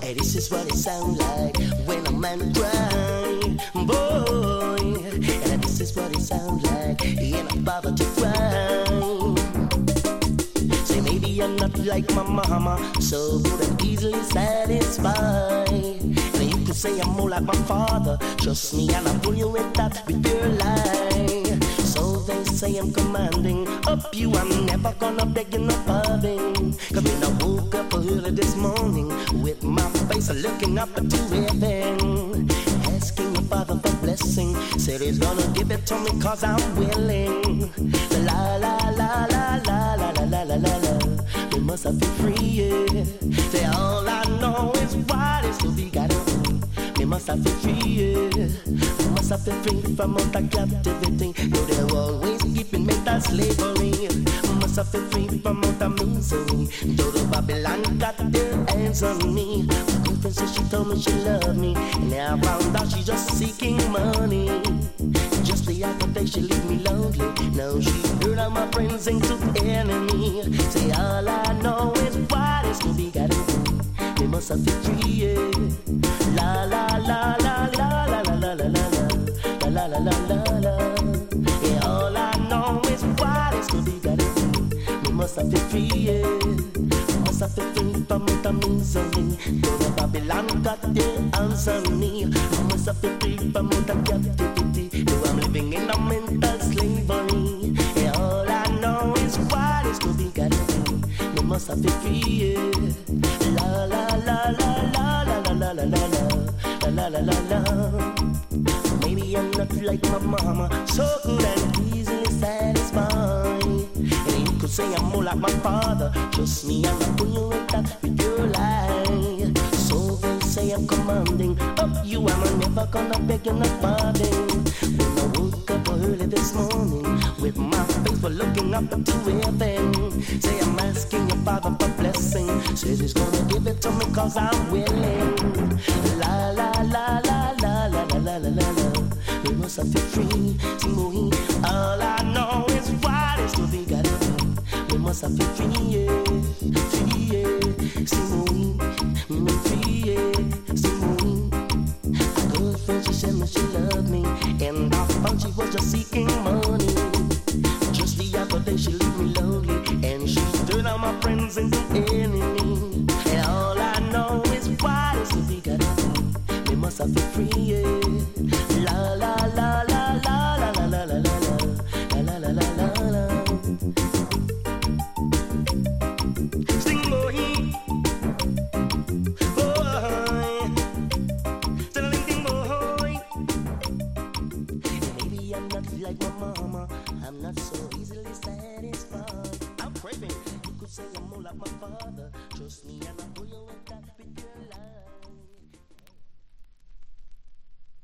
Hey, this is what it sounds like when a man cry, boy. And this is what it sounds like in a poverty cry. Say maybe I'm not like my mama, so good and easily satisfied. And you could say I'm more like my father. Trust me, and I'll pull you with that with your lie. So they say I'm commanding up you, I'm never gonna beg you no pardon. Cause when I woke up early this morning with my face looking up to heaven, asking your father for blessing, said he's gonna give it to me cause I'm willing. La la la la la la la la la la la. We must have been free, yeah. Say all I know is what is to be gotta do. We must have been free, yeah. We must have been free from all the captivity. Though they're always keeping me that slavery. We must have been free from all the misery. Though the Babylon got their hands on me. My girlfriend said she told me she loved me, and now I found out she's just seeking money. Just the other day she leave me lonely. Now she heard all my friends into enemy. Say all I know is what is to be gotta do. We must have been free, yeah. La la la la la la la la la la la la la la la. Yeah, all I know is what is to be gotta do. We must have been free, yeah. We must have been free from the misery. Though the Babylon got their hands on me. We must have been free from the captivity. Though I'm living in a mental slavery. Yeah, all I know is what is to be gotta do. We must have been free, yeah. La la la la la la la la la la la la la la. Maybe I'm not like my mama, so good and easily satisfied. And you could say I'm more like my father. Trust me, I'm not pulling with that with your lie. So they say I'm commanding up you, I'm never gonna beg you no pardon. When I woke up early this morning with my face for looking up to heaven, say I'm asking your father for blessing. Says he's gonna give it to me cause I'm willing. La la la la la la la la la la la. We must have been free, Timothy. All I know is what is to be gotta do. We must have been free, yeah. Free, yeah. Timothy, free, yeah. Timothy. A girlfriend, she said me she loved me, and I found she was just seeking money. Just the other day she left me lonely, and she turned all my friends into enemy. And all I know is what is to be gotta do. We must have been free, yeah. La la la la la la la la la la la la la la la. Sing boy, boy, sing boy. Maybe I'm not like my mama, I'm not so easily satisfied. I'm craving, you could say I'm more like my father. Trust me, and